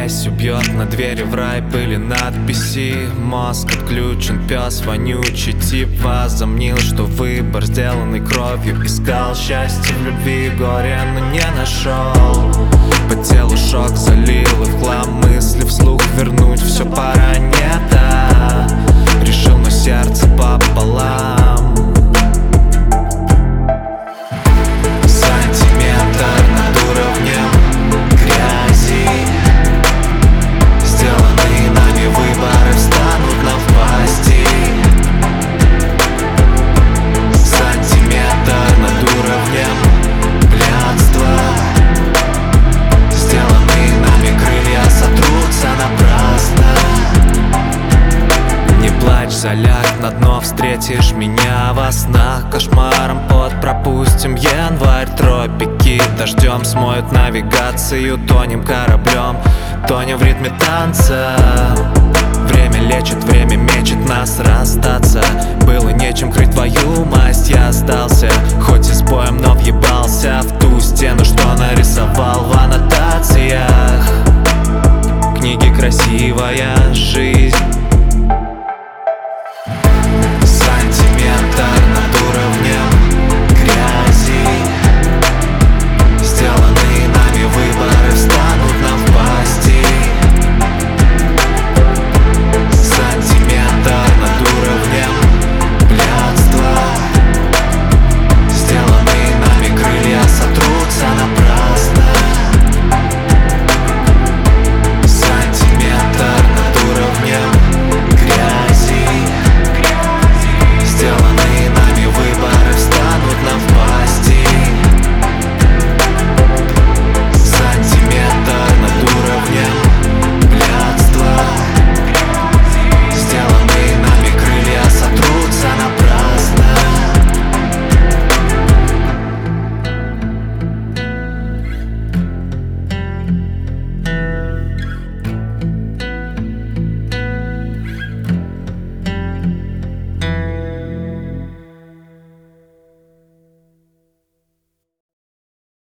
грязь убьет, на двери в рай были надписи. Мозг отключен, пес вонючий, тип возомнил, что выбор, сделанный кровью. Искал счастье в любви, горе, но не нашел. По телу шок залил, и в хлам мысли вслух вернуть все пора не так. Решил, но сердце пополам. Сантиметр над уровнем грязи. Сделанные нами выборы встанут нам в пасти. Сантиметр над уровнем блядства. Сделанные нами крылья сотрутся напрасно. Не плачь, заляг на дно, встретишь меня во снах. Кошмаром под пропустим январь, тропики дождем смоют навигацию. Тонем кораблем, тонем в ритме танца. Время лечит, время мечет нас расстаться. Было нечем крыть твою масть, я сдался. Хоть и с боем, но въебался в ту стену, что нарисовал в аннотациях. Книги красивая жизнь,